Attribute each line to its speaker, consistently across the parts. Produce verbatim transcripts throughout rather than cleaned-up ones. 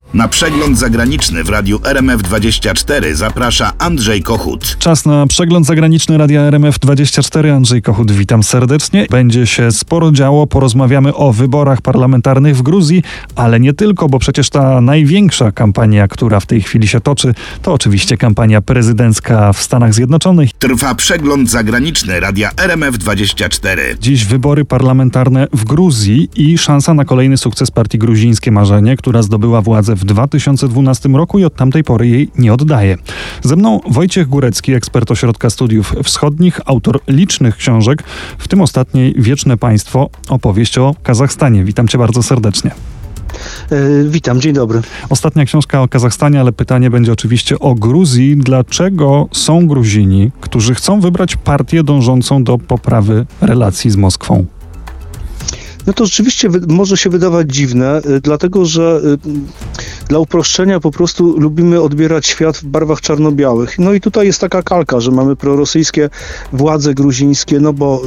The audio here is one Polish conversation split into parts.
Speaker 1: Na przegląd zagraniczny w radiu R M F dwadzieścia cztery zaprasza Andrzej Kochut.
Speaker 2: Czas na przegląd zagraniczny radia R M F dwadzieścia cztery. Andrzej Kochut, witam serdecznie. Będzie się sporo działo, porozmawiamy o wyborach parlamentarnych w Gruzji, ale nie tylko, bo przecież ta największa kampania, która w tej chwili się toczy, to oczywiście kampania prezydencka w Stanach Zjednoczonych.
Speaker 1: Trwa przegląd zagraniczny radia R M F dwadzieścia cztery.
Speaker 2: Dziś wybory parlamentarne w Gruzji i szansa na kolejny sukces partii Gruzińskie Marzenie, która zdobyła władzę w dwa tysiące dwunastym roku i od tamtej pory jej nie oddaje. Ze mną Wojciech Górecki, ekspert Ośrodka Studiów Wschodnich, autor licznych książek, w tym ostatniej Wieczne Państwo, opowieść o Kazachstanie. Witam cię bardzo serdecznie.
Speaker 3: Yy, witam, dzień dobry.
Speaker 2: Ostatnia książka o Kazachstanie, ale pytanie będzie oczywiście o Gruzji. Dlaczego są Gruzini, którzy chcą wybrać partię dążącą do poprawy relacji z Moskwą?
Speaker 3: No to rzeczywiście wy- może się wydawać dziwne, y, dlatego że y, dla uproszczenia po prostu lubimy odbierać świat w barwach czarno-białych. No i tutaj jest taka kalka, że mamy prorosyjskie władze gruzińskie, no bo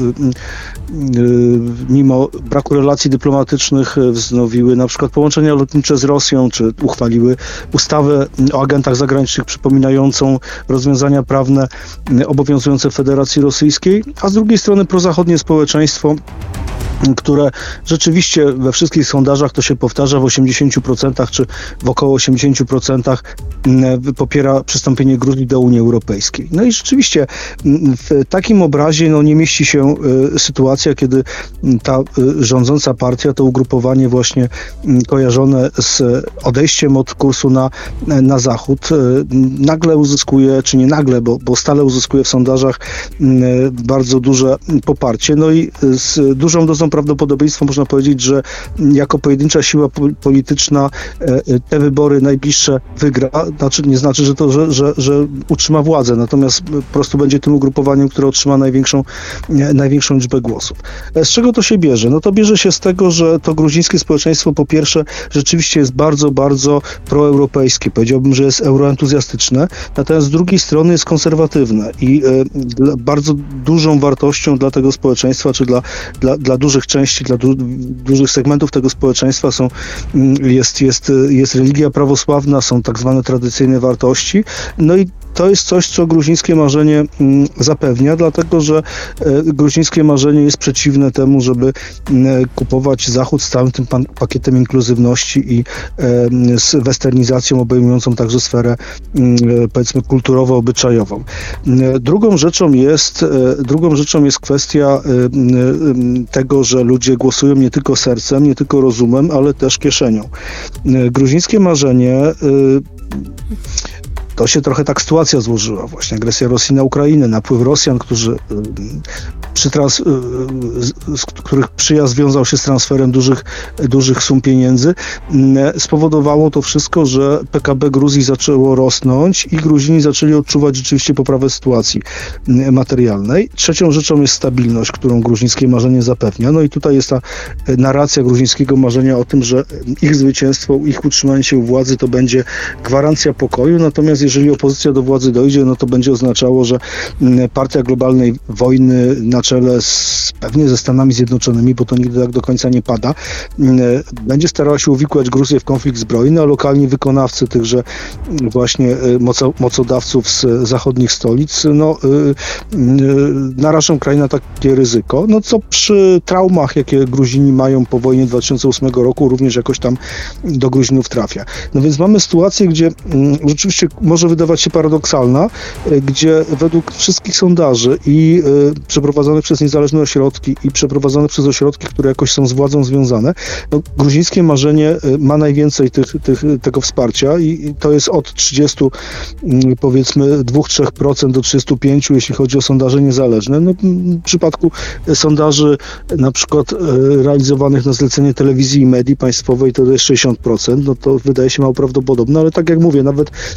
Speaker 3: y, y, mimo braku relacji dyplomatycznych wznowiły na przykład połączenia lotnicze z Rosją, czy uchwaliły ustawę o agentach zagranicznych przypominającą rozwiązania prawne y, obowiązujące w Federacji Rosyjskiej, a z drugiej strony prozachodnie społeczeństwo, które rzeczywiście we wszystkich sondażach, to się powtarza, w osiemdziesięciu procentach czy w około osiemdziesięciu procentach popiera przystąpienie Gruzji do Unii Europejskiej. No i rzeczywiście w takim obrazie no, nie mieści się y, sytuacja, kiedy ta y, rządząca partia, to ugrupowanie właśnie y, kojarzone z odejściem od kursu na, na zachód, y, nagle uzyskuje, czy nie nagle, bo, bo stale uzyskuje w sondażach y, bardzo duże poparcie. No i z dużą dozą prawdopodobieństwo można powiedzieć, że jako pojedyncza siła polityczna te wybory najbliższe wygra. Znaczy, nie znaczy, że to, że, że, że utrzyma władzę, natomiast po prostu będzie tym ugrupowaniem, które otrzyma największą, największą liczbę głosów. Z czego to się bierze? No to bierze się z tego, że to gruzińskie społeczeństwo po pierwsze rzeczywiście jest bardzo, bardzo proeuropejskie. Powiedziałbym, że jest euroentuzjastyczne, natomiast z drugiej strony jest konserwatywne i y, bardzo dużą wartością dla tego społeczeństwa, czy dla, dla, dla dużych części, dla du- dużych segmentów tego społeczeństwa są, jest, jest, jest religia prawosławna, są tak zwane tradycyjne wartości. No i to jest coś, co gruzińskie marzenie mm, zapewnia, dlatego że e, gruzińskie marzenie jest przeciwne temu, żeby e, kupować Zachód z całym tym pan, pakietem inkluzywności i e, z westernizacją obejmującą także sferę e, powiedzmy kulturowo-obyczajową. E, drugą rzeczą jest, e, drugą rzeczą jest kwestia e, e, tego, że ludzie głosują nie tylko sercem, nie tylko rozumem, ale też kieszenią. E, gruzińskie marzenie e, to się trochę tak sytuacja złożyła. Właśnie agresja Rosji na Ukrainę, napływ Rosjan, którzy, przy trans, z których przyjazd wiązał się z transferem dużych, dużych sum pieniędzy, spowodowało to wszystko, że P K B Gruzji zaczęło rosnąć i Gruzini zaczęli odczuwać rzeczywiście poprawę sytuacji materialnej. Trzecią rzeczą jest stabilność, którą gruzińskie marzenie zapewnia. No i tutaj jest ta narracja gruzińskiego marzenia o tym, że ich zwycięstwo, ich utrzymanie się u władzy to będzie gwarancja pokoju, natomiast jeżeli opozycja do władzy dojdzie, no to będzie oznaczało, że partia globalnej wojny na czele z, pewnie ze Stanami Zjednoczonymi, bo to nigdy tak do końca nie pada, będzie starała się uwikłać Gruzję w konflikt zbrojny, a lokalni wykonawcy tychże właśnie moco, mocodawców z zachodnich stolic, no narażą kraj na takie ryzyko, no co przy traumach, jakie Gruzini mają po wojnie dwa tysiące ósmego roku, również jakoś tam do Gruzinów trafia. No więc mamy sytuację, gdzie rzeczywiście może wydawać się paradoksalna, gdzie według wszystkich sondaży i y, przeprowadzonych przez niezależne ośrodki i przeprowadzone przez ośrodki, które jakoś są z władzą związane, no, gruzińskie marzenie y, ma najwięcej tych, tych, tego wsparcia i, i to jest od trzydziestu y, powiedzmy dwa do trzech procent do trzydziestu pięciu procent, jeśli chodzi o sondaże niezależne. No, w przypadku sondaży na przykład y, realizowanych na zlecenie telewizji i medii państwowej to jest sześćdziesiąt procent, no to wydaje się mało prawdopodobne, ale tak jak mówię, nawet w tych sondażach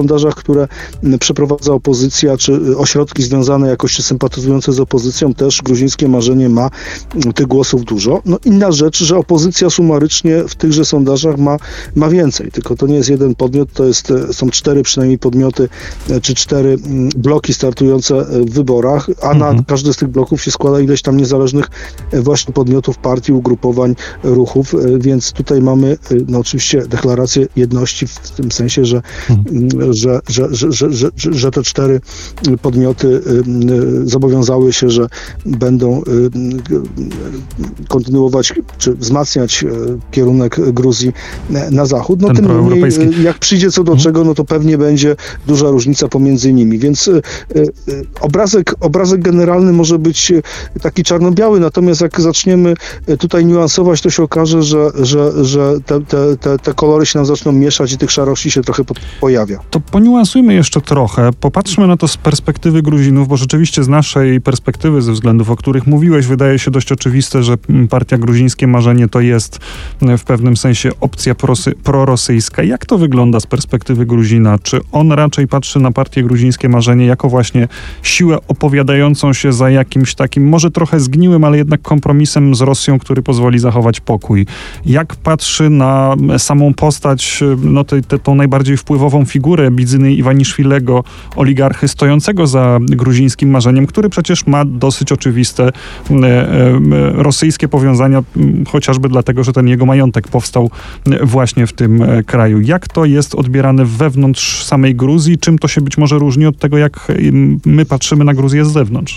Speaker 3: sondażach, które przeprowadza opozycja, czy ośrodki związane jakoś czy sympatyzujące z opozycją, też gruzińskie marzenie ma tych głosów dużo. No inna rzecz, że opozycja sumarycznie w tychże sondażach ma, ma więcej, tylko to nie jest jeden podmiot, to jest, są cztery przynajmniej podmioty, czy cztery bloki startujące w wyborach, a mhm. na każdy z tych bloków się składa ileś tam niezależnych właśnie podmiotów, partii, ugrupowań, ruchów, więc tutaj mamy no oczywiście deklarację jedności w tym sensie, że, mhm. że, że, że, że, że, że te cztery podmioty zobowiązały się, że będą kontynuować czy wzmacniać kierunek Gruzji na zachód. No tym niemniej, jak przyjdzie co do mhm. czego, no to pewnie będzie duża różnica pomiędzy nimi, więc obrazek, obrazek generalny może być taki czarno-biały, natomiast jak zaczniemy tutaj niuansować, to się okaże, że, że, że te, te, te, te kolory się nam zaczną mieszać i tych szarości się trochę po, pojawia.
Speaker 2: To poniuansujmy jeszcze trochę, popatrzmy na to z perspektywy Gruzinów, bo rzeczywiście z naszej perspektywy, ze względów, o których mówiłeś, wydaje się dość oczywiste, że partia Gruzińskie Marzenie to jest w pewnym sensie opcja prosy, prorosyjska. Jak to wygląda z perspektywy Gruzina? Czy on raczej patrzy na partię Gruzińskie Marzenie jako właśnie siłę opowiadającą się za jakimś takim, może trochę zgniłym, ale jednak kompromisem z Rosją, który pozwoli zachować pokój? Jak patrzy na samą postać, no te, te, tą najbardziej wpływową figurę Bidzyny Iwaniszwilego, oligarchy stojącego za Gruzińskim Marzeniem, który przecież ma dosyć oczywiste e, e, rosyjskie powiązania, chociażby dlatego, że ten jego majątek powstał właśnie w tym kraju. Jak to jest odbierane wewnątrz samej Gruzji? Czym to się być może różni od tego, jak my patrzymy na Gruzję z zewnątrz?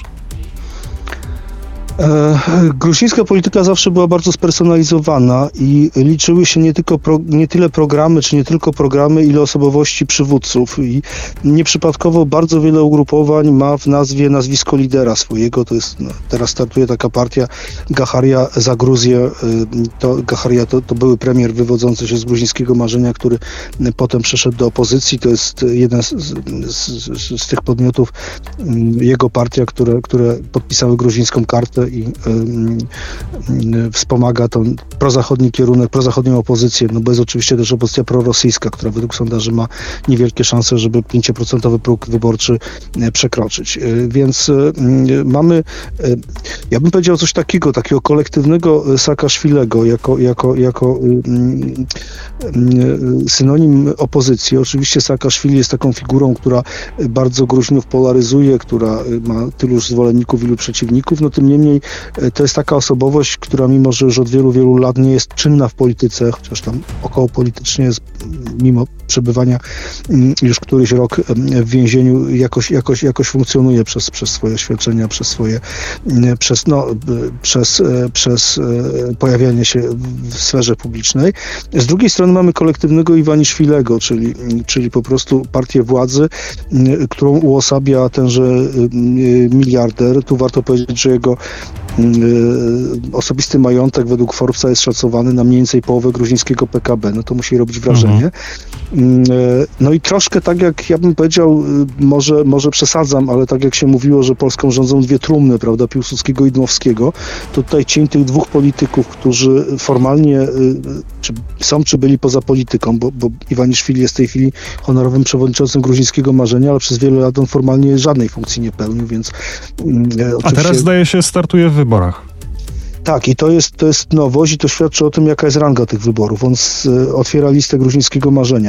Speaker 3: E, gruzińska polityka zawsze była bardzo spersonalizowana i liczyły się nie tylko pro, nie tyle programy, czy nie tylko programy, ile osobowości przywódców. I nieprzypadkowo bardzo wiele ugrupowań ma w nazwie nazwisko lidera swojego. To jest, no, teraz startuje taka partia Gacharia za Gruzję. To, Gacharia to, to były premier wywodzący się z gruzińskiego marzenia, który potem przeszedł do opozycji. To jest jeden z, z, z, z tych podmiotów, jego partia, które, które podpisały gruzińską kartę i y, y, wspomaga ten prozachodni kierunek, prozachodnią opozycję, no bo jest oczywiście też opozycja prorosyjska, która według sondaży ma niewielkie szanse, żeby pięć procent próg wyborczy y, przekroczyć. Y, więc y, y, mamy, y, ja bym powiedział coś takiego, takiego kolektywnego Saakaszwilego jako, jako, jako y, y, y, synonim opozycji. Oczywiście Saakaszwili jest taką figurą, która bardzo Gruzinów polaryzuje, która ma tylu zwolenników, ilu przeciwników, no tym niemniej to jest taka osobowość, która mimo, że już od wielu, wielu lat nie jest czynna w polityce, chociaż tam około politycznie jest, mimo przebywania już któryś rok w więzieniu, jakoś, jakoś, jakoś funkcjonuje przez, przez swoje oświadczenia, przez swoje, przez, no, przez, przez pojawianie się w sferze publicznej. Z drugiej strony mamy kolektywnego Iwaniszwilego, czyli, czyli po prostu partię władzy, którą uosabia tenże miliarder. Tu warto powiedzieć, że jego osobisty majątek według Forbesa jest szacowany na mniej więcej połowę gruzińskiego P K B. No to musi robić wrażenie. Mhm. No i troszkę tak jak, ja bym powiedział, może, może przesadzam, ale tak jak się mówiło, że Polską rządzą dwie trumny, prawda, Piłsudskiego i Dmowskiego, to tutaj cień tych dwóch polityków, którzy formalnie czy są, czy byli poza polityką, bo, bo Iwaniszwili jest w tej chwili honorowym przewodniczącym Gruzińskiego Marzenia, ale przez wiele lat on formalnie żadnej funkcji nie pełnił, więc
Speaker 2: oczywiście... A teraz zdaje się startuje w wyborach.
Speaker 3: Tak, i to jest, to jest nowość i to świadczy o tym, jaka jest ranga tych wyborów. On z, otwiera listę Gruzińskiego Marzenia.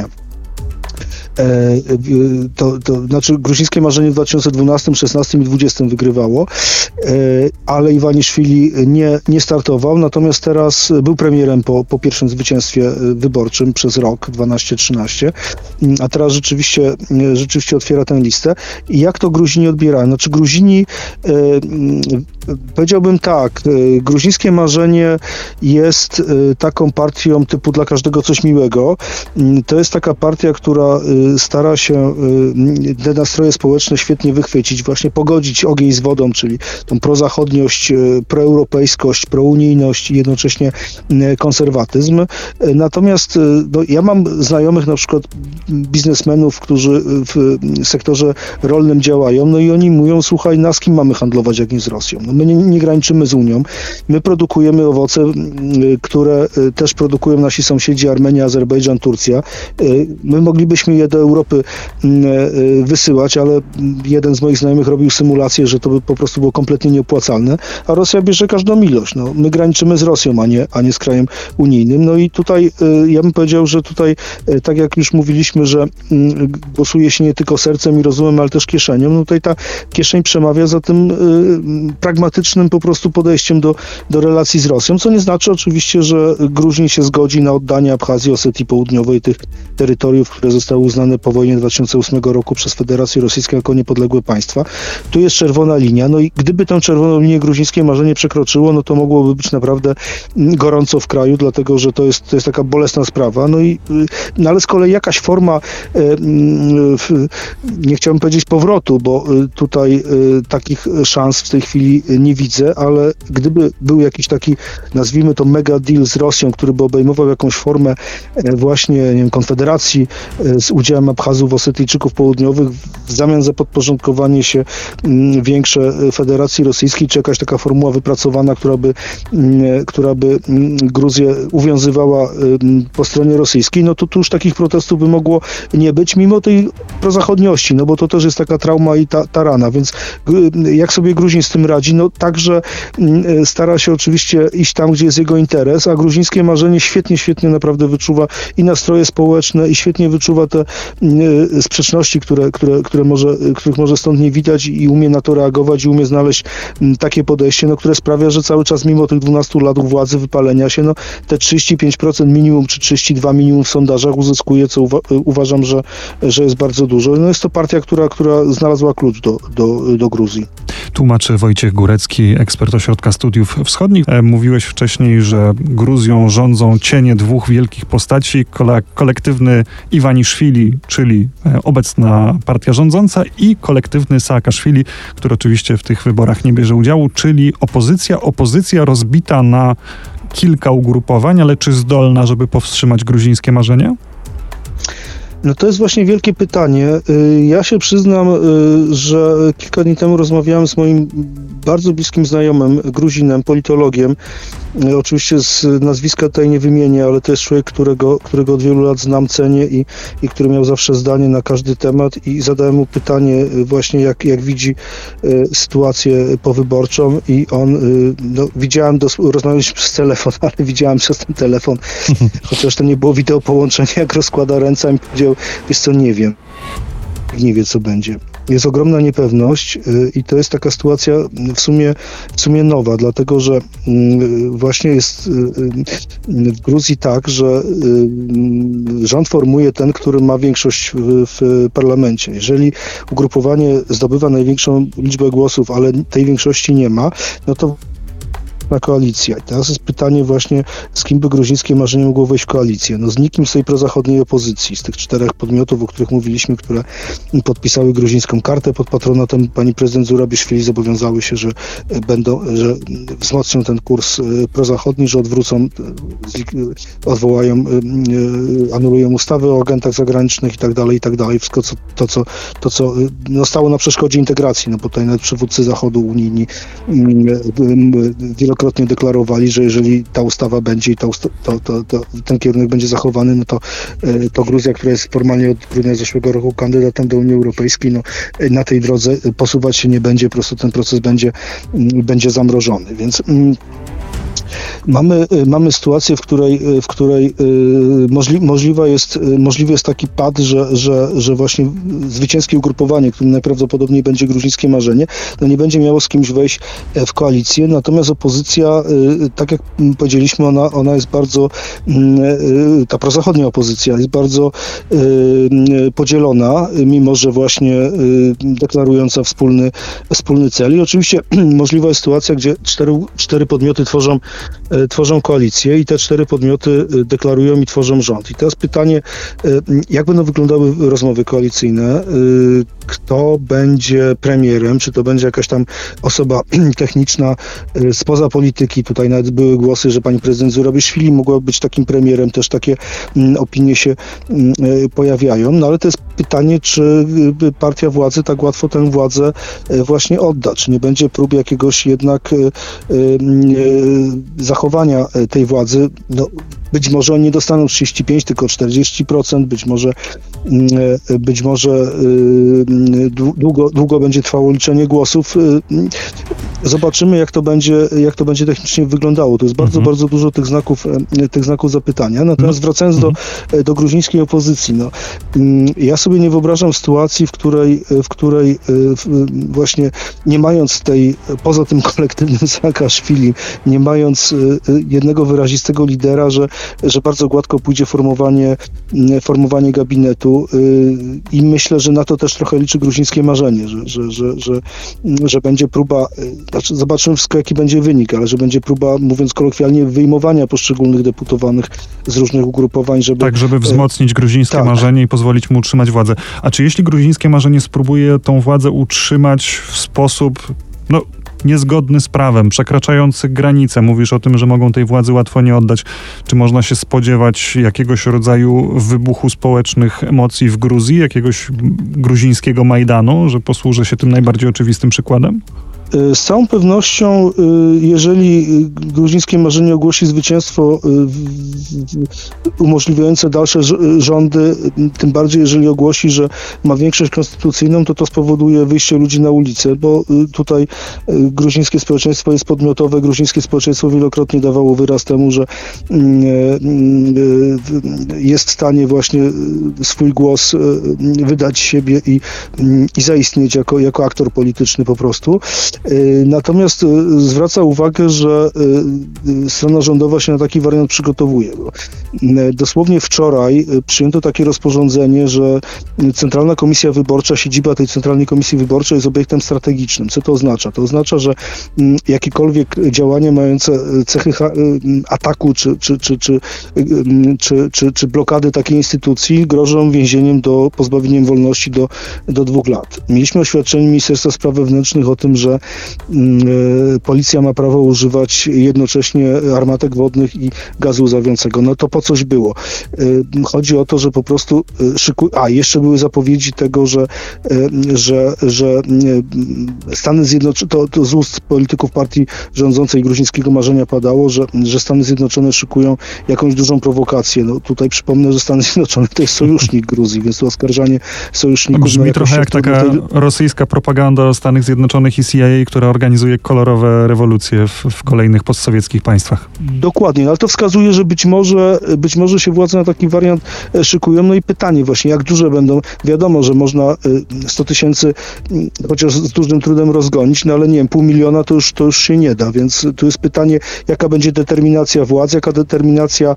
Speaker 3: To, to znaczy Gruzińskie Marzenie w dwa tysiące dwunastym, szesnastym i dwudziestym wygrywało, ale Iwaniszwili nie, nie startował, natomiast teraz był premierem po, po pierwszym zwycięstwie wyborczym przez rok dwanaście trzynaście, a teraz rzeczywiście, rzeczywiście otwiera tę listę. I jak to Gruzini odbierają? Znaczy Gruzini, powiedziałbym tak, Gruzińskie Marzenie jest taką partią typu dla każdego coś miłego. To jest taka partia, która stara się te nastroje społeczne świetnie wychwycić, właśnie pogodzić ogień z wodą, czyli tą prozachodniość, proeuropejskość, prounijność i jednocześnie konserwatyzm. Natomiast no, ja mam znajomych na przykład biznesmenów, którzy w sektorze rolnym działają, no i oni mówią, słuchaj, na z kim mamy handlować, jak nie z Rosją? No my nie, nie graniczymy z Unią, my produkujemy owoce, które też produkują nasi sąsiedzi Armenia, Azerbejdżan, Turcja. My moglibyśmy je do Europy wysyłać, ale jeden z moich znajomych robił symulację, że to by po prostu było kompletnie nieopłacalne, a Rosja bierze każdą ilość. No, my graniczymy z Rosją, a nie, a nie z krajem unijnym. No i tutaj ja bym powiedział, że tutaj, tak jak już mówiliśmy, że głosuje się nie tylko sercem i rozumem, ale też kieszenią. No tutaj ta kieszeń przemawia za tym pragmatycznym po prostu podejściem do, do relacji z Rosją, co nie znaczy oczywiście, że Gruzin się zgodzi na oddanie Abchazji, Osetii Południowej, tych terytoriów, które zostały uznane po wojnie dwa tysiące ósmego roku przez Federację Rosyjską jako niepodległe państwa. Tu jest czerwona linia, no i gdyby tę czerwoną linię gruzińskie marzenie przekroczyło, no to mogłoby być naprawdę gorąco w kraju, dlatego, że to jest, to jest taka bolesna sprawa. No i, no ale z kolei jakaś forma, nie chciałbym powiedzieć powrotu, bo tutaj takich szans w tej chwili nie widzę, ale gdyby był jakiś taki, nazwijmy to mega deal z Rosją, który by obejmował jakąś formę właśnie, nie wiem, konfederacji z udziałem Abchazów, Osetyjczyków Południowych w zamian za podporządkowanie się większe Federacji Rosyjskiej, czy jakaś taka formuła wypracowana, która by, która by Gruzję uwiązywała po stronie rosyjskiej, no to tu już takich protestów by mogło nie być, mimo tej prozachodniości, no bo to też jest taka trauma i ta, ta rana, więc jak sobie Gruzin z tym radzi, no także stara się oczywiście iść tam, gdzie jest jego interes, a gruzińskie marzenie świetnie, świetnie naprawdę wyczuwa i nastroje społeczne, i świetnie wyczuwa te sprzeczności, które, które, które może, których może stąd nie widać, i umie na to reagować, i umie znaleźć takie podejście, no, które sprawia, że cały czas mimo tych dwunastu lat władzy, wypalenia się, no te trzydzieści pięć procent minimum, czy trzydzieści dwa procent minimum w sondażach uzyskuje, co uwa- uważam, że, że jest bardzo dużo. No jest to partia, która, która znalazła klucz do, do, do Gruzji.
Speaker 2: Tłumaczy Wojciech Górecki, ekspert Ośrodka Studiów Wschodnich. Mówiłeś wcześniej, że Gruzją rządzą cienie dwóch wielkich postaci, kole- kolektywny Iwaniszwili, czyli obecna partia rządząca, i kolektywny Saakaszwili, który oczywiście w tych wyborach nie bierze udziału, czyli opozycja, opozycja rozbita na kilka ugrupowań, ale czy zdolna, żeby powstrzymać gruzińskie marzenia?
Speaker 3: No to jest właśnie wielkie pytanie. Ja się przyznam, że kilka dni temu rozmawiałem z moim bardzo bliskim znajomym, Gruzinem, politologiem. Oczywiście z nazwiska tutaj nie wymienię, ale to jest człowiek, którego, którego od wielu lat znam, cenię i, i który miał zawsze zdanie na każdy temat, i zadałem mu pytanie właśnie, jak, jak widzi sytuację powyborczą, i on, no widziałem, dos- rozmawialiśmy przez telefon, ale widziałem przez ten telefon, chociaż to nie było wideo połączenie, jak rozkłada ręce, i mi powiedział: wiesz co, nie wiem. Nie wie, co będzie. Jest ogromna niepewność yy, i to jest taka sytuacja w sumie, w sumie nowa, dlatego że yy, właśnie jest yy, w Gruzji tak, że yy, rząd formuje ten, który ma większość w, w parlamencie. Jeżeli ugrupowanie zdobywa największą liczbę głosów, ale tej większości nie ma, no to na koalicję. I teraz jest pytanie właśnie, z kim by gruzińskie marzenie mogło wejść w koalicję. No z nikim z tej prozachodniej opozycji, z tych czterech podmiotów, o których mówiliśmy, które podpisały gruzińską kartę pod patronatem pani prezydent Zurabiszwili, zobowiązały się, że będą, że wzmocnią ten kurs prozachodni, że odwrócą, odwołają, anulują ustawy o agentach zagranicznych i tak dalej, i tak dalej. Wszystko co, to, co, to, co no, stało na przeszkodzie integracji, no bo tutaj nawet przywódcy Zachodu unijni wielokrotnie Wielokrotnie deklarowali, że jeżeli ta ustawa będzie i ta usta- to, to, to, ten kierunek będzie zachowany, no to, to Gruzja, która jest formalnie od grudnia zeszłego roku kandydatem do Unii Europejskiej, no na tej drodze posuwać się nie będzie, po prostu ten proces będzie, będzie zamrożony. Więc mm, Mamy, mamy sytuację, w której, w której możli, możliwa jest, możliwy jest taki pad, że, że, że właśnie zwycięskie ugrupowanie, którym najprawdopodobniej będzie gruzińskie marzenie, no nie będzie miało z kimś wejść w koalicję, natomiast opozycja, tak jak powiedzieliśmy, ona, ona jest bardzo, ta prozachodnia opozycja jest bardzo podzielona, mimo że właśnie deklarująca wspólny, wspólny cel. I oczywiście możliwa jest sytuacja, gdzie cztery, cztery podmioty tworzą tworzą koalicję i te cztery podmioty deklarują i tworzą rząd. I teraz pytanie, jak będą wyglądały rozmowy koalicyjne? Kto będzie premierem? Czy to będzie jakaś tam osoba techniczna spoza polityki? Tutaj nawet były głosy, że pani prezydent Zurabiszwili mogła być takim premierem. Też takie opinie się pojawiają. No ale to jest pytanie, czy partia władzy tak łatwo tę władzę właśnie odda? Czy nie będzie prób jakiegoś jednak zachowania tej władzy? No, być może oni nie dostaną trzydzieści pięć, tylko czterdzieści procent, być może być może długo, długo będzie trwało liczenie głosów. Zobaczymy, jak to będzie, jak to będzie technicznie wyglądało. To jest bardzo, mhm. bardzo dużo tych znaków, tych znaków zapytania. Natomiast wracając mhm. do, do gruzińskiej opozycji, no, ja sobie nie wyobrażam sytuacji, w której, w której właśnie nie mając tej, poza tym kolektywnym Saakaszwili, nie mając jednego wyrazistego lidera, że, że bardzo gładko pójdzie formowanie, formowanie gabinetu i myślę, że na to też trochę liczy gruzińskie marzenie, że, że, że, że, że będzie próba, znaczy zobaczymy wszystko, jaki będzie wynik, ale że będzie próba, mówiąc kolokwialnie, wyjmowania poszczególnych deputowanych z różnych ugrupowań, żeby...
Speaker 2: Tak, żeby wzmocnić gruzińskie
Speaker 3: tak.
Speaker 2: marzenie i pozwolić mu utrzymać władzę. A czy jeśli gruzińskie marzenie spróbuje tą władzę utrzymać w sposób, no, niezgodny z prawem, przekraczający granice, mówisz o tym, że mogą tej władzy łatwo nie oddać, czy można się spodziewać jakiegoś rodzaju wybuchu społecznych emocji w Gruzji, jakiegoś gruzińskiego Majdanu, że posłużę się tym najbardziej oczywistym przykładem?
Speaker 3: Z całą pewnością, jeżeli gruzińskie marzenie ogłosi zwycięstwo umożliwiające dalsze rządy, tym bardziej jeżeli ogłosi, że ma większość konstytucyjną, to to spowoduje wyjście ludzi na ulicę, bo tutaj gruzińskie społeczeństwo jest podmiotowe, gruzińskie społeczeństwo wielokrotnie dawało wyraz temu, że jest w stanie właśnie swój głos wydać siebie i, i zaistnieć jako, jako aktor polityczny po prostu. Natomiast zwraca uwagę, że strona rządowa się na taki wariant przygotowuje. Dosłownie wczoraj przyjęto takie rozporządzenie, że Centralna Komisja Wyborcza, siedziba tej Centralnej Komisji Wyborczej jest obiektem strategicznym. Co to oznacza? To oznacza, że jakiekolwiek działania mające cechy ataku czy, czy, czy, czy, czy, czy, czy blokady takiej instytucji grożą więzieniem do pozbawieniem wolności do, do dwóch lat. Mieliśmy oświadczenie Ministerstwa Spraw Wewnętrznych o tym, że policja ma prawo używać jednocześnie armatek wodnych i gazu łzawiącego. No to po coś było. Chodzi o to, że po prostu szykuj... A, jeszcze były zapowiedzi tego, że, że, że Stany Zjednoczone, to, to z ust polityków partii rządzącej gruzińskiego marzenia padało, że, że Stany Zjednoczone szykują jakąś dużą prowokację. No tutaj przypomnę, że Stany Zjednoczone to jest sojusznik Gruzji, więc to oskarżanie sojuszników...
Speaker 2: Brzmi no, trochę jak taka tej... rosyjska propaganda o Stanach Zjednoczonych i C I A, która organizuje kolorowe rewolucje w, w kolejnych postsowieckich państwach.
Speaker 3: Dokładnie, ale to wskazuje, że być może, być może się władze na taki wariant szykują. No i pytanie właśnie, jak duże będą? Wiadomo, że można sto tysięcy chociaż z dużym trudem rozgonić, no ale nie wiem, pół miliona to już, to już się nie da, więc tu jest pytanie, jaka będzie determinacja władz, jaka determinacja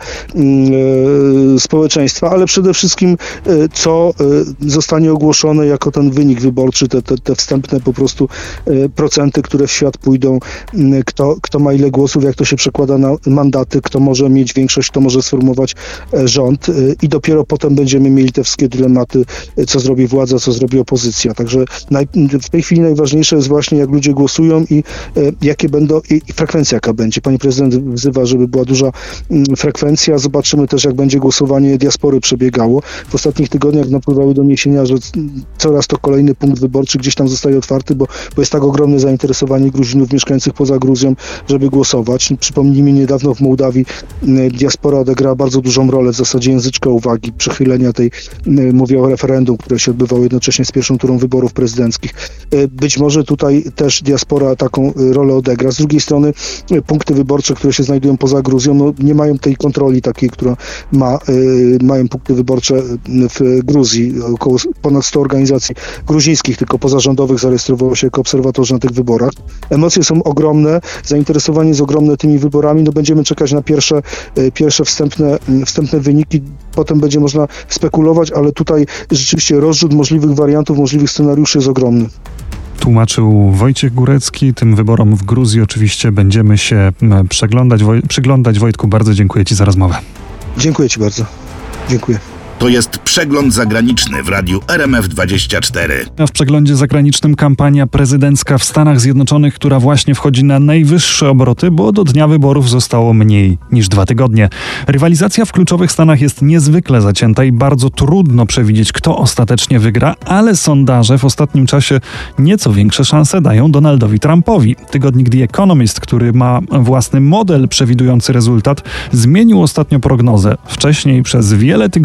Speaker 3: yy, społeczeństwa, ale przede wszystkim yy, co yy, zostanie ogłoszone jako ten wynik wyborczy, te, te, te wstępne po prostu yy, procenty, które w świat pójdą, yy, kto, kto ma ile głosów, jak to się przekłada na mandaty, kto może mieć większość, kto może sformować yy, rząd yy, i dopiero potem będziemy mieli te wszystkie dylematy, yy, co zrobi władza, co zrobi opozycja. Także naj, w tej chwili najważniejsze jest właśnie, jak ludzie głosują i yy, jakie będą, i, i frekwencja jaka będzie. Pani prezydent wzywa, żeby była duża yy, frekwencja. Zobaczymy też, jak będzie głosowanie diaspory przebiegało. W ostatnich tygodniach napływały doniesienia, że coraz to kolejny punkt wyborczy gdzieś tam zostaje otwarty, bo, bo jest tak ogromne zainteresowanie Gruzinów mieszkających poza Gruzją, żeby głosować. Przypomnijmy, niedawno w Mołdawii diaspora odegrała bardzo dużą rolę w zasadzie języczka uwagi, przychylenia tej, mówię o referendum, które się odbywało jednocześnie z pierwszą turą wyborów prezydenckich. Być może tutaj też diaspora taką rolę odegra. Z drugiej strony punkty wyborcze, które się znajdują poza Gruzją, no nie mają tej kontroli takiej, która ma, mają punkty wyborcze w Gruzji. Około ponad sto organizacji gruzińskich, tylko pozarządowych zarejestrowało się jako obserwatorzy na tych wyborach. Emocje są ogromne, zainteresowanie jest ogromne tymi wyborami. No będziemy czekać na pierwsze, pierwsze wstępne, wstępne wyniki. Potem będzie można spekulować, ale tutaj rzeczywiście rozrzut możliwych wariantów, możliwych scenariuszy jest ogromny.
Speaker 2: Tłumaczył Wojciech Górecki. Tym wyborom w Gruzji oczywiście będziemy się przeglądać. Woj- przyglądać. Wojtku, bardzo dziękuję Ci za rozmowę.
Speaker 3: Dziękuję Ci bardzo. Dziękuję.
Speaker 1: To jest przegląd zagraniczny w Radiu R M F dwadzieścia cztery.
Speaker 2: A w przeglądzie zagranicznym kampania prezydencka w Stanach Zjednoczonych, która właśnie wchodzi na najwyższe obroty, bo do dnia wyborów zostało mniej niż dwa tygodnie. Rywalizacja w kluczowych stanach jest niezwykle zacięta i bardzo trudno przewidzieć, kto ostatecznie wygra, ale sondaże w ostatnim czasie nieco większe szanse dają Donaldowi Trumpowi. Tygodnik The Economist, który ma własny model przewidujący rezultat, zmienił ostatnio prognozę. Wcześniej przez wiele tygodni wskazywał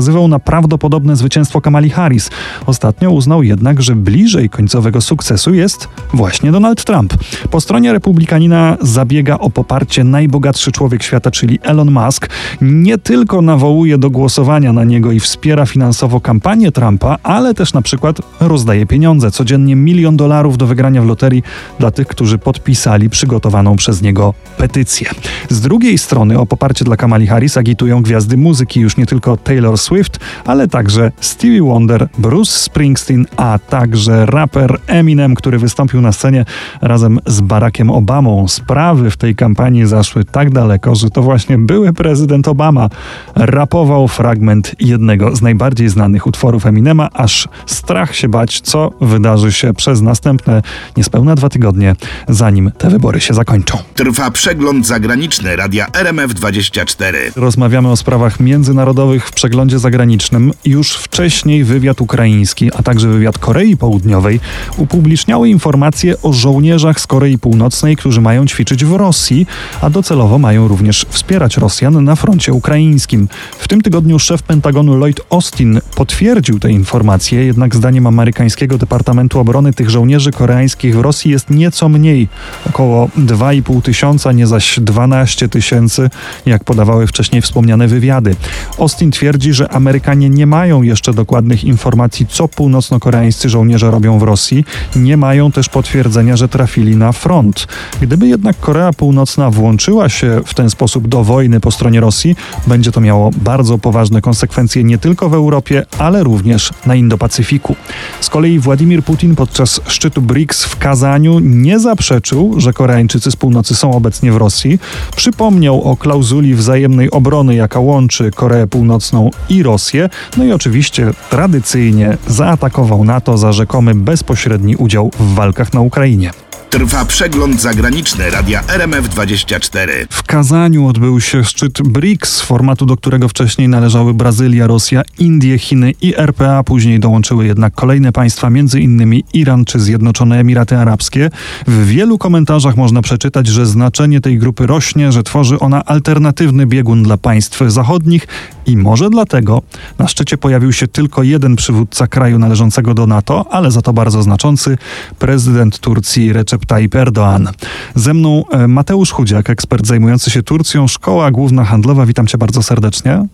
Speaker 2: wskazywał na prawdopodobne zwycięstwo Kamali Harris. Ostatnio uznał jednak, że bliżej końcowego sukcesu jest właśnie Donald Trump. Po stronie republikanina zabiega o poparcie najbogatszy człowiek świata, czyli Elon Musk. Nie tylko nawołuje do głosowania na niego i wspiera finansowo kampanię Trumpa, ale też na przykład rozdaje pieniądze. Codziennie milion dolarów do wygrania w loterii dla tych, którzy podpisali przygotowaną przez niego petycję. Z drugiej strony o poparcie dla Kamali Harris agitują gwiazdy muzyki, już nie tylko Taylor Swift, ale także Stevie Wonder, Bruce Springsteen, a także raper Eminem, który wystąpił na scenie razem z Barackiem Obamą. Sprawy w tej kampanii zaszły tak daleko, że to właśnie były prezydent Obama rapował fragment jednego z najbardziej znanych utworów Eminema, aż strach się bać, co wydarzy się przez następne niespełna dwa tygodnie, zanim te wybory się zakończą.
Speaker 1: Trwa przegląd zagraniczny Radia R M F dwadzieścia cztery.
Speaker 2: Rozmawiamy o sprawach międzynarodowych w przeglądzie zagranicznym. Już wcześniej wywiad ukraiński, a także wywiad Korei Południowej upubliczniały informacje o żołnierzach z Korei Północnej, którzy mają ćwiczyć w Rosji, a docelowo mają również wspierać Rosjan na froncie ukraińskim. W tym tygodniu szef Pentagonu Lloyd Austin potwierdził te informacje, jednak zdaniem amerykańskiego Departamentu Obrony tych żołnierzy koreańskich w Rosji jest nieco mniej, około dwa i pół tysiąca, nie zaś dwanaście tysięcy, jak podawały wcześniej wspomniane wywiady. Austin twierdzi, że Amerykanie nie mają jeszcze dokładnych informacji, co północno-koreańscy żołnierze robią w Rosji. Nie mają też potwierdzenia, że trafili na front. Gdyby jednak Korea Północna włączyła się w ten sposób do wojny po stronie Rosji, będzie to miało bardzo poważne konsekwencje nie tylko w Europie, ale również na Indo-Pacyfiku. Z kolei Władimir Putin podczas szczytu B R I C S w Kazaniu nie zaprzeczył, że Koreańczycy z północy są obecnie w Rosji. Przypomniał o klauzuli wzajemnej obrony, jaka łączy Koreę Północną i Rosję. No i oczywiście tradycyjnie zaatakował NATO za rzekomy bezpośredni udział w walkach na Ukrainie.
Speaker 1: Trwa przegląd zagraniczny Radia R M F dwadzieścia cztery.
Speaker 2: W Kazaniu odbył się szczyt B R I C S, formatu, do którego wcześniej należały Brazylia, Rosja, Indie, Chiny i R P A. Później dołączyły jednak kolejne państwa, między innymi Iran czy Zjednoczone Emiraty Arabskie. W wielu komentarzach można przeczytać, że znaczenie tej grupy rośnie, że tworzy ona alternatywny biegun dla państw zachodnich i może dlatego na szczycie pojawił się tylko jeden przywódca kraju należącego do NATO, ale za to bardzo znaczący, prezydent Turcji Recep Tayyip Erdoğan. Ze mną Mateusz Chudziak, ekspert zajmujący się Turcją, Szkoła Główna Handlowa. Witam cię bardzo serdecznie.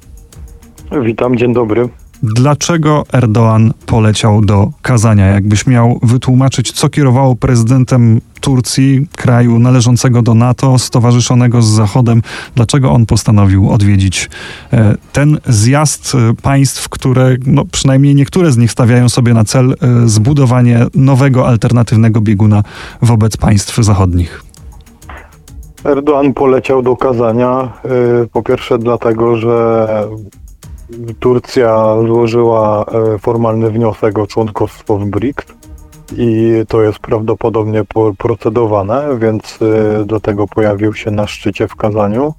Speaker 4: Witam, dzień dobry.
Speaker 2: Dlaczego Erdoğan poleciał do Kazania? Jakbyś miał wytłumaczyć, co kierowało prezydentem Turcji, kraju należącego do NATO, stowarzyszonego z Zachodem, dlaczego on postanowił odwiedzić e, ten zjazd państw, które, no, przynajmniej niektóre z nich stawiają sobie na cel e, zbudowanie nowego, alternatywnego bieguna wobec państw zachodnich?
Speaker 4: Erdoğan poleciał do Kazania y, po pierwsze dlatego, że Turcja złożyła formalny wniosek o członkostwo w B R I C S i to jest prawdopodobnie procedowane, więc dlatego pojawił się na szczycie w Kazaniu.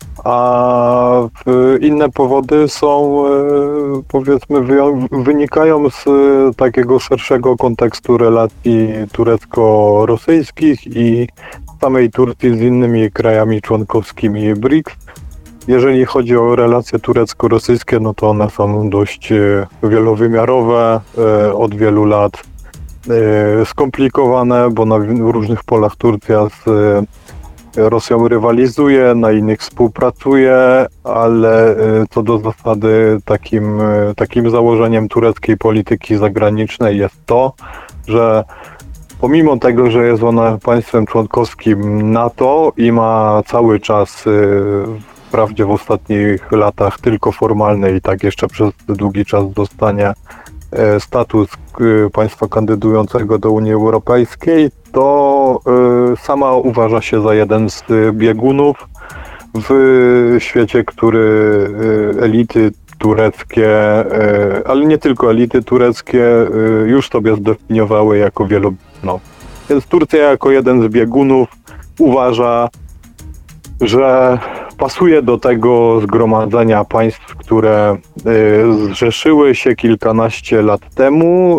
Speaker 4: A inne powody są, powiedzmy, wynikają z takiego szerszego kontekstu relacji turecko-rosyjskich i samej Turcji z innymi krajami członkowskimi B R I C S. Jeżeli chodzi o relacje turecko-rosyjskie, no to one są dość wielowymiarowe, od wielu lat skomplikowane, bo na różnych polach Turcja z Rosją rywalizuje, na innych współpracuje, ale co do zasady takim, takim założeniem tureckiej polityki zagranicznej jest to, że pomimo tego, że jest ona państwem członkowskim NATO i ma cały czas wprawdzie w ostatnich latach tylko formalny i tak jeszcze przez długi czas dostanie status państwa kandydującego do Unii Europejskiej, to sama uważa się za jeden z biegunów w świecie, który elity tureckie, ale nie tylko elity tureckie, już sobie zdefiniowały jako wielobiegunowe. Więc Turcja jako jeden z biegunów uważa, że pasuje do tego zgromadzenia państw, które y, zrzeszyły się kilkanaście lat temu,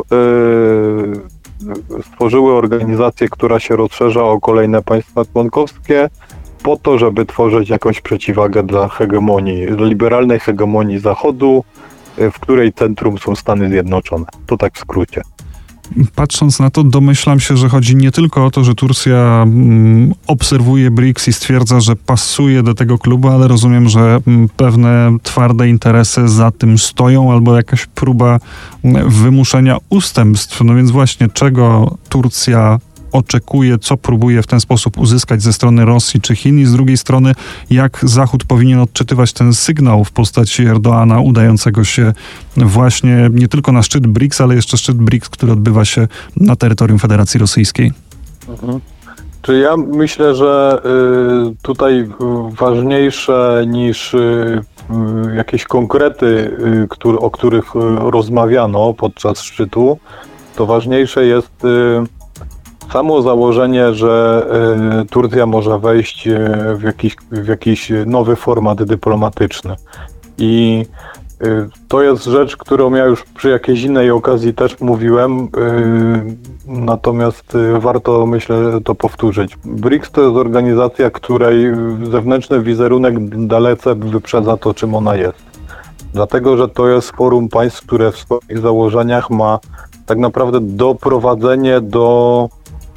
Speaker 4: y, stworzyły organizację, która się rozszerza o kolejne państwa członkowskie, po to, żeby tworzyć jakąś przeciwwagę dla hegemonii, liberalnej hegemonii Zachodu w której centrum są Stany Zjednoczone. To tak w skrócie.
Speaker 2: Patrząc na to, domyślam się, że chodzi nie tylko o to, że Turcja mm, obserwuje B R I C S i stwierdza, że pasuje do tego klubu, ale rozumiem, że mm, pewne twarde interesy za tym stoją albo jakaś próba mm, wymuszenia ustępstw. No więc właśnie, czego Turcja oczekuje, co próbuje w ten sposób uzyskać ze strony Rosji czy Chin i z drugiej strony, jak Zachód powinien odczytywać ten sygnał w postaci Erdoana udającego się właśnie nie tylko na szczyt B R I C S, ale jeszcze szczyt B R I C S, który odbywa się na terytorium Federacji Rosyjskiej.
Speaker 4: Mhm. Czy ja myślę, że y, tutaj ważniejsze niż y, y, jakieś konkrety, y, który, o których y, rozmawiano podczas szczytu, to ważniejsze jest y, samo założenie, że y, Turcja może wejść y, w, jakiś, w jakiś nowy format dyplomatyczny. I y, to jest rzecz, którą ja już przy jakiejś innej okazji też mówiłem, y, natomiast y, warto, myślę, to powtórzyć. B R I C S to jest organizacja, której zewnętrzny wizerunek dalece wyprzedza to, czym ona jest. Dlatego, że to jest forum państw, które w swoich założeniach ma tak naprawdę doprowadzenie do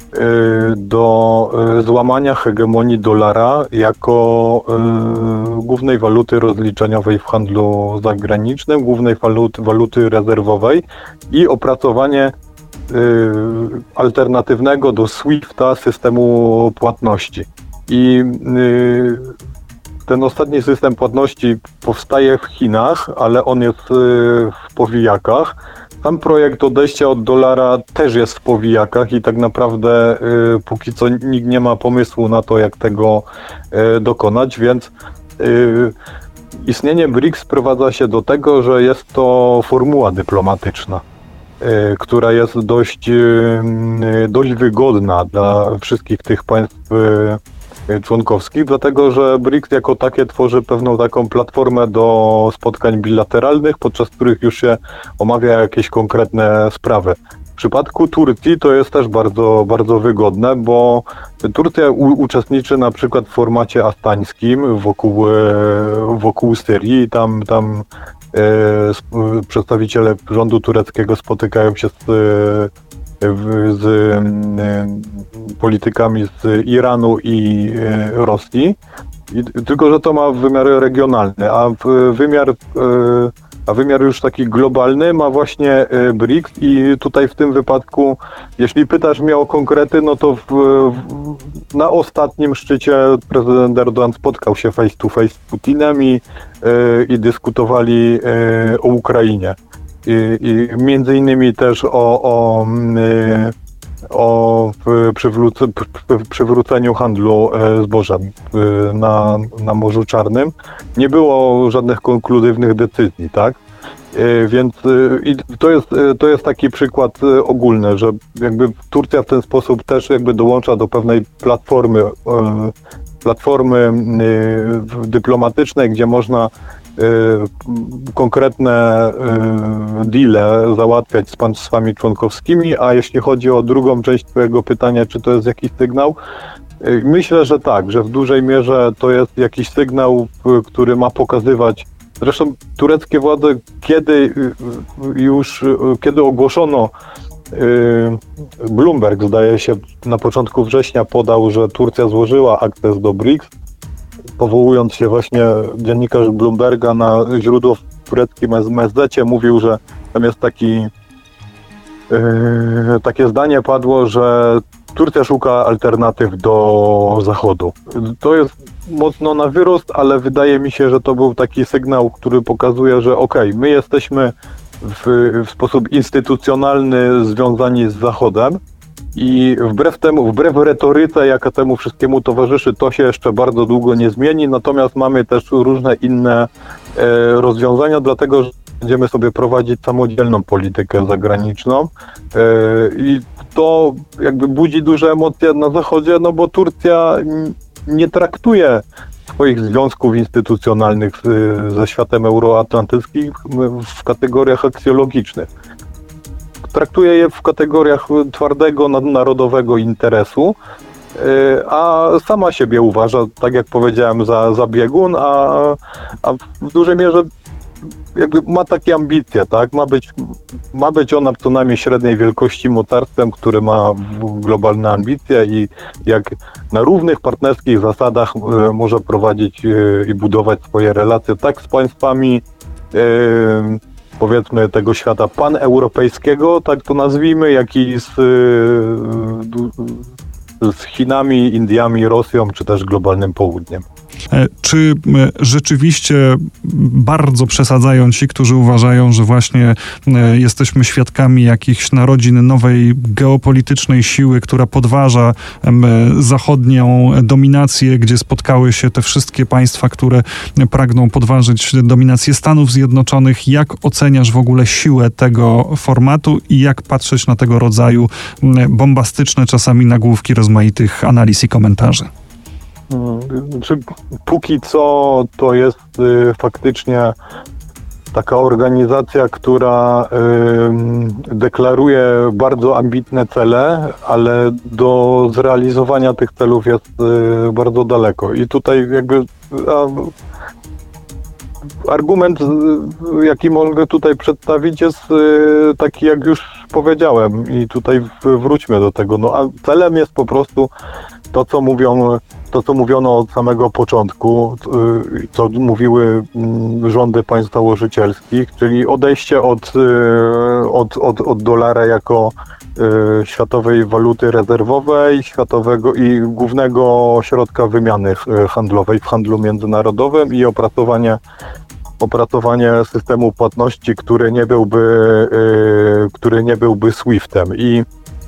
Speaker 4: do złamania hegemonii dolara jako y, głównej waluty rozliczeniowej w handlu zagranicznym, głównej waluty, waluty rezerwowej i opracowanie y, alternatywnego do SWIFT-a systemu płatności. I y, ten ostatni system płatności powstaje w Chinach, ale on jest y, w powijakach. Sam projekt odejścia od dolara też jest w powijakach i tak naprawdę y, póki co nikt nie ma pomysłu na to, jak tego y, dokonać, więc y, istnienie B R I C S sprowadza się do tego, że jest to formuła dyplomatyczna, y, która jest dość, y, dość wygodna dla wszystkich tych państw y, członkowskich, dlatego że B R I C S jako takie tworzy pewną taką platformę do spotkań bilateralnych, podczas których już się omawia jakieś konkretne sprawy. W przypadku Turcji to jest też bardzo, bardzo wygodne, bo Turcja u- uczestniczy na przykład w formacie astańskim wokół, wokół Syrii. Tam, tam e, przedstawiciele rządu tureckiego spotykają się z z y, politykami z Iranu i y, Rosji, I, tylko że to ma wymiar regionalny, a w, wymiar, y, a wymiar już taki globalny ma właśnie y, B R I C S i tutaj w tym wypadku, jeśli pytasz mnie o konkrety, no to w, w, na ostatnim szczycie prezydent Erdogan spotkał się face to face z Putinem i, y, i dyskutowali y, o Ukrainie. I, i między innymi też o, o, o przywróce, przywróceniu handlu zbożem na, na Morzu Czarnym. Nie było żadnych konkludywnych decyzji, tak? Więc i to jest, to jest taki przykład ogólny, że jakby Turcja w ten sposób też jakby dołącza do pewnej platformy, platformy dyplomatycznej, gdzie można konkretne deale załatwiać z państwami członkowskimi, a jeśli chodzi o drugą część twojego pytania, czy to jest jakiś sygnał, myślę, że tak, że w dużej mierze to jest jakiś sygnał, który ma pokazywać, zresztą tureckie władze, kiedy już, kiedy ogłoszono, Bloomberg, zdaje się, na początku września podał, że Turcja złożyła akces do B R I C S, powołując się właśnie dziennikarz Bloomberga na źródło w tureckim M S Z-cie, mówił, że tam jest taki yy, takie zdanie padło, że Turcja szuka alternatyw do Zachodu. To jest mocno na wyrost, ale wydaje mi się, że to był taki sygnał, który pokazuje, że okej, okay, my jesteśmy w, w sposób instytucjonalny związani z Zachodem, i wbrew temu, wbrew retoryce, jaka temu wszystkiemu towarzyszy, to się jeszcze bardzo długo nie zmieni, natomiast mamy też różne inne e, rozwiązania, dlatego że będziemy sobie prowadzić samodzielną politykę zagraniczną e, i to jakby budzi duże emocje na Zachodzie, no bo Turcja nie traktuje swoich związków instytucjonalnych z, ze światem euroatlantyckim w kategoriach aksjologicznych. Traktuje je w kategoriach twardego, nadnarodowego interesu, a sama siebie uważa, tak jak powiedziałem, za, za biegun, a, a w dużej mierze jakby ma takie ambicje, tak? Ma być, ma być ona co najmniej średniej wielkości mocarstwem, który ma globalne ambicje i jak na równych partnerskich zasadach e, może prowadzić e, i budować swoje relacje tak z państwami e, powiedzmy tego świata paneuropejskiego, tak to nazwijmy, jak i z, e, z Chinami, Indiami, Rosją, czy też globalnym południem.
Speaker 2: Czy rzeczywiście bardzo przesadzają ci, którzy uważają, że właśnie jesteśmy świadkami jakichś narodzin nowej geopolitycznej siły, która podważa zachodnią dominację, gdzie spotkały się te wszystkie państwa, które pragną podważyć dominację Stanów Zjednoczonych? Jak oceniasz w ogóle siłę tego formatu i jak patrzeć na tego rodzaju bombastyczne czasami nagłówki rozmaitych analiz i komentarzy?
Speaker 4: Znaczy, póki co to jest y, faktycznie taka organizacja, która y, deklaruje bardzo ambitne cele, ale do zrealizowania tych celów jest y, bardzo daleko. I tutaj jakby a, argument, y, jaki mogę tutaj przedstawić, jest y, taki, jak już powiedziałem, i tutaj w, wróćmy do tego. No, a celem jest po prostu to, co mówią To, co mówiono od samego początku, co mówiły rządy państw założycielskich, czyli odejście od, od, od, od dolara jako światowej waluty rezerwowej, światowego i głównego środka wymiany handlowej w handlu międzynarodowym i opracowanie, opracowanie systemu płatności, który nie byłby, który nie byłby swiftem. I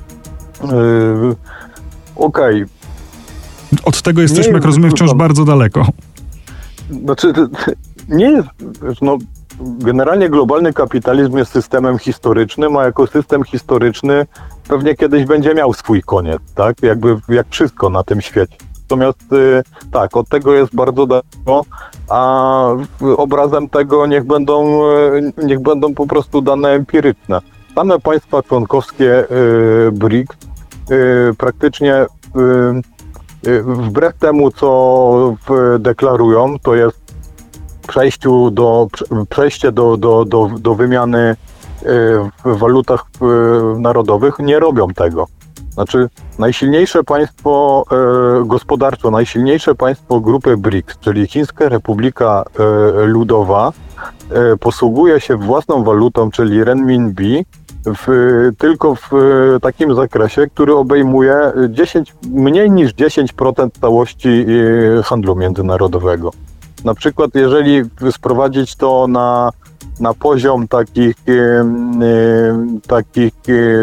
Speaker 4: okej, okay.
Speaker 2: Od tego jesteśmy, nie, jak rozumiem, wciąż bardzo daleko.
Speaker 4: Znaczy, nie jest, no, generalnie globalny kapitalizm jest systemem historycznym, a jako system historyczny pewnie kiedyś będzie miał swój koniec, tak? Jakby jak wszystko na tym świecie. Natomiast tak, od tego jest bardzo daleko, a obrazem tego niech będą, niech będą po prostu dane empiryczne. Same państwa członkowskie B R I C S praktycznie wbrew temu, co deklarują, to jest przejściu do, przejście do, do, do, do wymiany w walutach narodowych, nie robią tego. Znaczy najsilniejsze państwo gospodarczo, najsilniejsze państwo grupy B R I C S, czyli Chińska Republika Ludowa, posługuje się własną walutą, czyli renminbi, W, tylko w takim zakresie, który obejmuje dziesięć, mniej niż dziesięć procent całości handlu międzynarodowego. Na przykład jeżeli sprowadzić to na, na poziom takich, takich,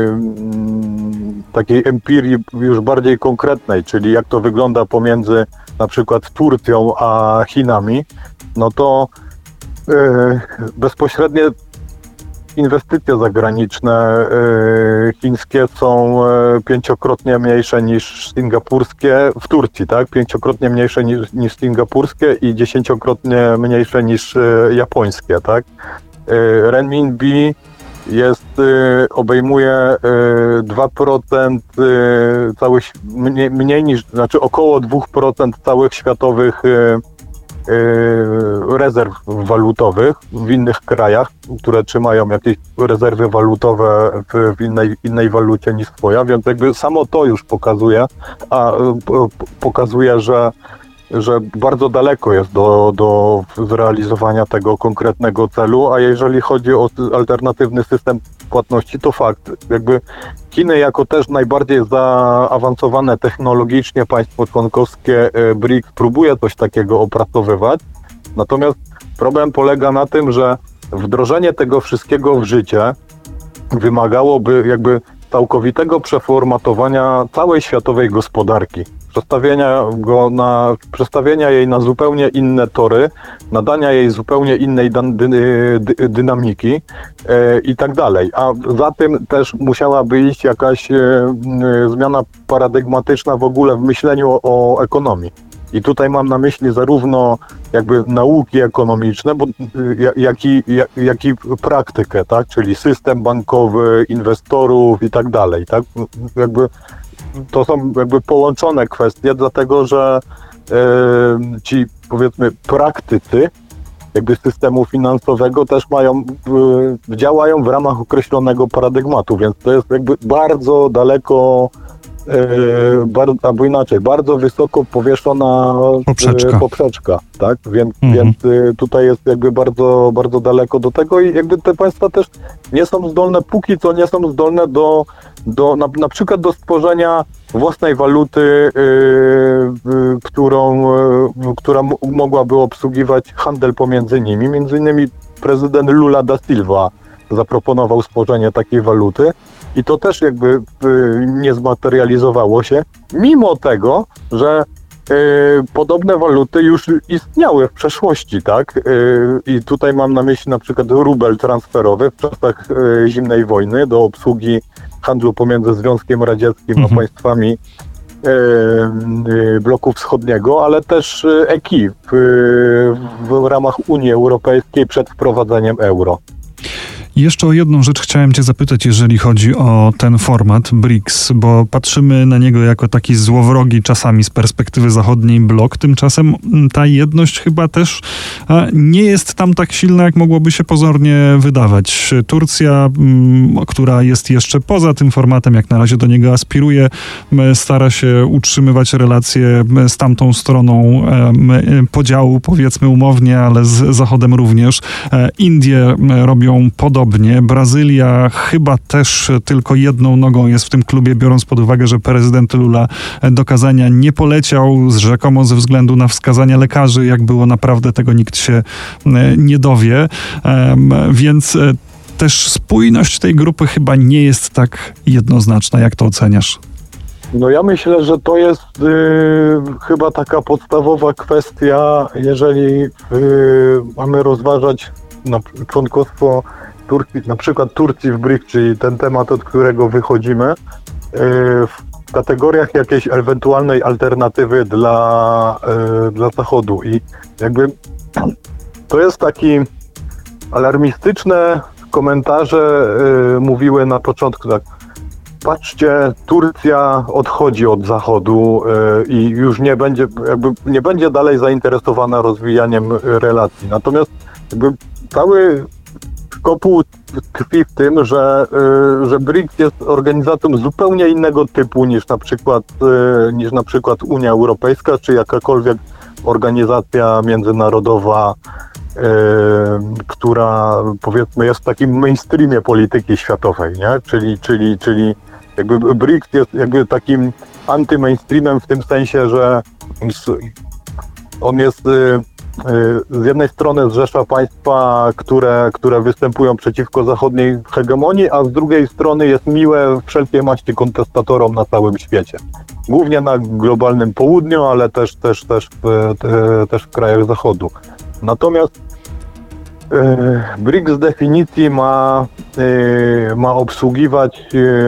Speaker 4: takiej empirii już bardziej konkretnej, czyli jak to wygląda pomiędzy na przykład Turcją a Chinami, no to bezpośrednie inwestycje zagraniczne y, chińskie są y, pięciokrotnie mniejsze niż singapurskie w Turcji, tak? Pięciokrotnie mniejsze niż, niż singapurskie i dziesięciokrotnie mniejsze niż y, japońskie, tak? Y, renminbi jest, y, obejmuje y, dwa procent y, całych, mniej, mniej niż, znaczy około dwa procent całych światowych y, rezerw walutowych w innych krajach, które trzymają jakieś rezerwy walutowe w, w innej, innej walucie niż swoja, więc jakby samo to już pokazuje, a pokazuje, że, że bardzo daleko jest do, do zrealizowania tego konkretnego celu, a jeżeli chodzi o alternatywny system płatności, to fakt. Jakby Chiny jako też najbardziej zaawansowane technologicznie państwo członkowskie B R I C S próbuje coś takiego opracowywać, natomiast problem polega na tym, że wdrożenie tego wszystkiego w życie wymagałoby jakby całkowitego przeformatowania całej światowej gospodarki. Przestawienia go na, przestawienia jej na zupełnie inne tory, nadania jej zupełnie innej dy, dy, dynamiki e, i tak dalej. A za tym też musiałaby iść jakaś e, zmiana paradygmatyczna w ogóle w myśleniu o, o ekonomii. I tutaj mam na myśli zarówno jakby nauki ekonomiczne, bo, jak, i, jak, jak i praktykę, tak? Czyli system bankowy, inwestorów i tak dalej, tak? Jakby to są jakby połączone kwestie, dlatego że e, ci powiedzmy praktycy jakby systemu finansowego też mają, y, działają w ramach określonego paradygmatu, więc to jest jakby bardzo daleko, y, bar, albo inaczej, bardzo wysoko powieszona
Speaker 2: poprzeczka,
Speaker 4: y, poprzeczka tak? Więc,
Speaker 2: mhm.
Speaker 4: więc y, tutaj jest jakby bardzo, bardzo daleko do tego i jakby te państwa też nie są zdolne, póki co nie są zdolne do, do na, na przykład do stworzenia własnej waluty, yy, yy, którą, yy, która m- mogłaby obsługiwać handel pomiędzy nimi. Między innymi prezydent Lula da Silva zaproponował stworzenie takiej waluty i to też jakby yy, nie zmaterializowało się, mimo tego, że yy, podobne waluty już istniały w przeszłości, tak? Yy, I tutaj mam na myśli na przykład rubel transferowy w czasach yy, zimnej wojny do obsługi handlu pomiędzy Związkiem Radzieckim mhm. a państwami e, e, bloku wschodniego, ale też E K I w, w ramach Unii Europejskiej przed wprowadzeniem euro.
Speaker 2: Jeszcze o jedną rzecz chciałem cię zapytać, jeżeli chodzi o ten format B R I C S, bo patrzymy na niego jako taki złowrogi czasami z perspektywy zachodniej blok. Tymczasem ta jedność chyba też nie jest tam tak silna, jak mogłoby się pozornie wydawać. Turcja, która jest jeszcze poza tym formatem, jak na razie do niego aspiruje, stara się utrzymywać relacje z tamtą stroną podziału, powiedzmy umownie, ale z Zachodem również. Indie robią podobnie. Brazylia chyba też tylko jedną nogą jest w tym klubie, biorąc pod uwagę, że prezydent Lula do Kazania nie poleciał, rzekomo ze względu na wskazania lekarzy. Jak było naprawdę, tego nikt się nie dowie. Więc też spójność tej grupy chyba nie jest tak jednoznaczna. Jak to oceniasz?
Speaker 4: No ja myślę, że to jest yy, chyba taka podstawowa kwestia, jeżeli yy, mamy rozważać na członkostwo Turcji, na przykład Turcji w B R I C, czyli ten temat, od którego wychodzimy, yy, w kategoriach jakiejś ewentualnej alternatywy dla, yy, dla Zachodu. I jakby to jest taki alarmistyczne komentarze yy, mówiły na początku tak, patrzcie, Turcja odchodzi od Zachodu yy, i już nie będzie, jakby nie będzie dalej zainteresowana rozwijaniem relacji. Natomiast jakby cały kopuł tkwi w tym, że, yy, że B R I C jest organizacją zupełnie innego typu niż na przykład, yy, niż na przykład Unia Europejska, czy jakakolwiek organizacja międzynarodowa, yy, która powiedzmy jest w takim mainstreamie polityki światowej, nie? Czyli, czyli, czyli jakby B R I C jest jakby takim anty-mainstreamem w tym sensie, że on jest yy, z jednej strony zrzesza państwa, które, które występują przeciwko zachodniej hegemonii, a z drugiej strony jest miłe wszelkiej maści kontestatorom na całym świecie. Głównie na globalnym południu, ale też, też, też, w, te, też w krajach zachodu. Natomiast B R I C z definicji ma, ma obsługiwać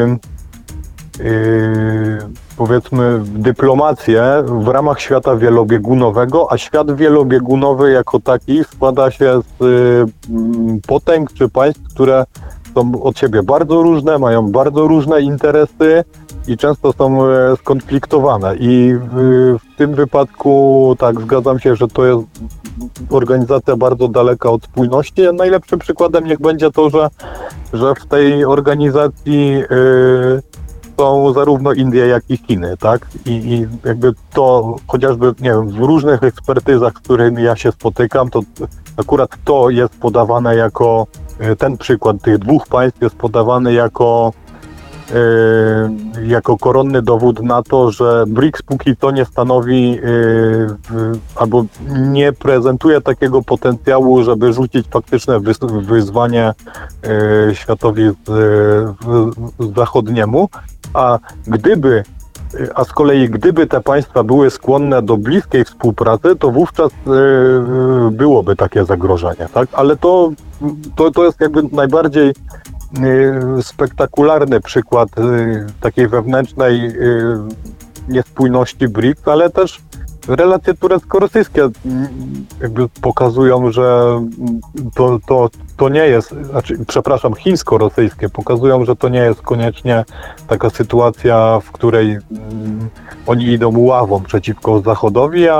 Speaker 4: powiedzmy dyplomację w ramach świata wielobiegunowego, a świat wielobiegunowy jako taki składa się z potęg czy państw, które są od siebie bardzo różne, mają bardzo różne interesy i często są skonfliktowane. I w, w tym wypadku tak, zgadzam się, że to jest organizacja bardzo daleka od spójności. Najlepszym przykładem niech będzie to, że, że w tej organizacji yy, są zarówno Indie, jak i Chiny, tak? I, i jakby to chociażby, nie wiem, w różnych ekspertyzach, z którymi ja się spotykam, to akurat to jest podawane jako, ten przykład tych dwóch państw jest podawany jako Yy, jako koronny dowód na to, że B R I C póki co nie stanowi yy, w, albo nie prezentuje takiego potencjału, żeby rzucić faktyczne wys- wyzwanie yy, światowi z, yy, z zachodniemu, a gdyby A z kolei gdyby te państwa były skłonne do bliskiej współpracy, to wówczas yy, byłoby takie zagrożenie, tak? Ale to, to, to jest jakby najbardziej spektakularny przykład y, takiej wewnętrznej y, niespójności B R I C, ale też relacje turecko-rosyjskie y, jakby pokazują, że to, to, to nie jest, znaczy, przepraszam, chińsko-rosyjskie pokazują, że to nie jest koniecznie taka sytuacja, w której y, oni idą ławą przeciwko Zachodowi, a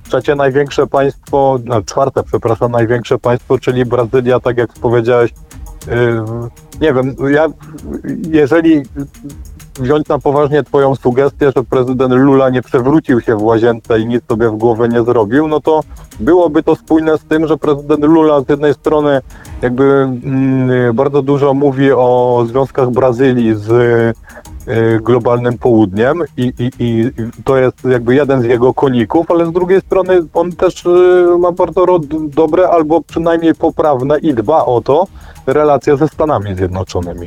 Speaker 4: trzecie największe państwo, no czwarte, przepraszam, największe państwo, czyli Brazylia, tak jak powiedziałeś, yy, nie wiem, ja, jeżeli wziąć na poważnie twoją sugestię, że prezydent Lula nie przewrócił się w łazience i nic sobie w głowę nie zrobił, no to byłoby to spójne z tym, że prezydent Lula z jednej strony jakby mm, bardzo dużo mówi o związkach Brazylii z y, globalnym południem i, i, i to jest jakby jeden z jego koników, ale z drugiej strony on też y, ma bardzo ro- dobre albo przynajmniej poprawne i dba o to relacje ze Stanami Zjednoczonymi.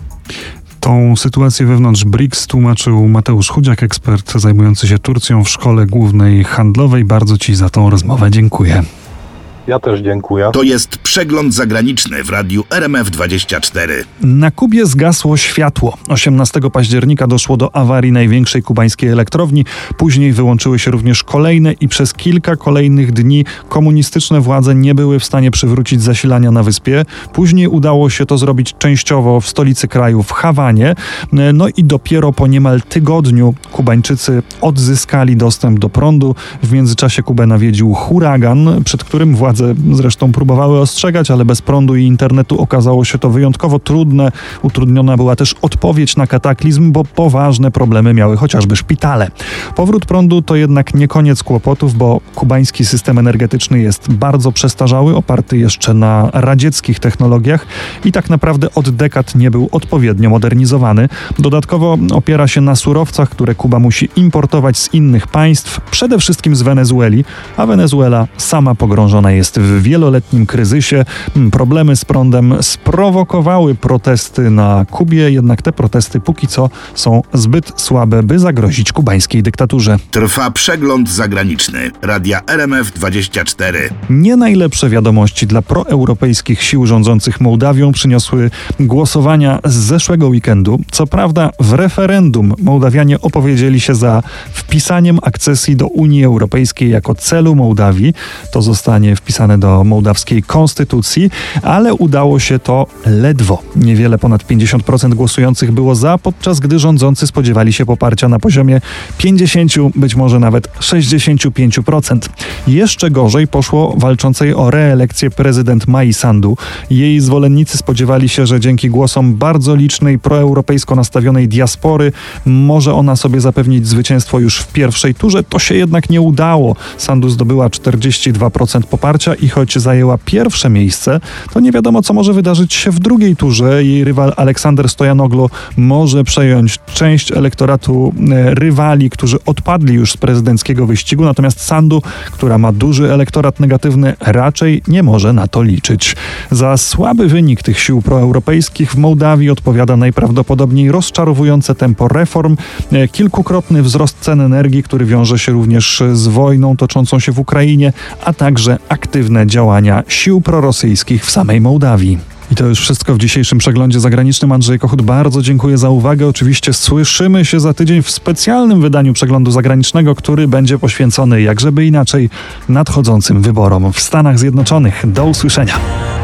Speaker 2: Tą sytuację wewnątrz B R I C S tłumaczył Mateusz Chudziak, ekspert zajmujący się Turcją w Szkole Głównej Handlowej. Bardzo Ci za tą rozmowę dziękuję.
Speaker 4: Ja też dziękuję.
Speaker 1: To jest przegląd zagraniczny w radiu R M F dwadzieścia cztery.
Speaker 2: Na Kubie zgasło światło. osiemnastego października doszło do awarii największej kubańskiej elektrowni. Później wyłączyły się również kolejne i przez kilka kolejnych dni komunistyczne władze nie były w stanie przywrócić zasilania na wyspie. Później udało się to zrobić częściowo w stolicy kraju, w Hawanie. No i dopiero po niemal tygodniu Kubańczycy odzyskali dostęp do prądu. W międzyczasie Kubę nawiedził huragan, przed którym władze zresztą próbowały ostrzegać, ale bez prądu i internetu okazało się to wyjątkowo trudne. Utrudniona była też odpowiedź na kataklizm, bo poważne problemy miały chociażby szpitale. Powrót prądu to jednak nie koniec kłopotów, bo kubański system energetyczny jest bardzo przestarzały, oparty jeszcze na radzieckich technologiach i tak naprawdę od dekad nie był odpowiednio modernizowany. Dodatkowo opiera się na surowcach, które Kuba musi importować z innych państw, przede wszystkim z Wenezueli, a Wenezuela sama pogrążona jest w wieloletnim kryzysie. Problemy z prądem sprowokowały protesty na Kubie, jednak te protesty póki co są zbyt słabe, by zagrozić kubańskiej dyktaturze.
Speaker 1: Trwa przegląd zagraniczny radia R M F dwadzieścia cztery.
Speaker 2: Nie najlepsze wiadomości dla proeuropejskich sił rządzących Mołdawią przyniosły głosowania z zeszłego weekendu. Co prawda w referendum Mołdawianie opowiedzieli się za wpisaniem akcesji do Unii Europejskiej jako celu Mołdawii. To zostanie wpisane do mołdawskiej konstytucji, ale udało się to ledwo. Niewiele ponad pięćdziesiąt procent głosujących było za, podczas gdy rządzący spodziewali się poparcia na poziomie pięćdziesiąt, być może nawet sześćdziesiąt pięć procent. Jeszcze gorzej poszło walczącej o reelekcję prezydent Mai Sandu. Jej zwolennicy spodziewali się, że dzięki głosom bardzo licznej proeuropejsko nastawionej diaspory może ona sobie zapewnić zwycięstwo już w pierwszej turze. To się jednak nie udało. Sandu zdobyła czterdzieści dwa procent poparcia i choć zajęła pierwsze miejsce, to nie wiadomo, co może wydarzyć się w drugiej turze. Jej rywal Aleksander Stojanoglu może przejąć część elektoratu rywali, którzy odpadli już z prezydenckiego wyścigu, natomiast Sandu, która ma duży elektorat negatywny, raczej nie może na to liczyć. Za słaby wynik tych sił proeuropejskich w Mołdawii odpowiada najprawdopodobniej rozczarowujące tempo reform, kilkukrotny wzrost cen energii, który wiąże się również z wojną toczącą się w Ukrainie, a także aktywne działania sił prorosyjskich w samej Mołdawii. I to już wszystko w dzisiejszym przeglądzie zagranicznym. Andrzej Kochut, bardzo dziękuję za uwagę. Oczywiście słyszymy się za tydzień w specjalnym wydaniu przeglądu zagranicznego, który będzie poświęcony, jakżeby inaczej, nadchodzącym wyborom w Stanach Zjednoczonych. Do usłyszenia.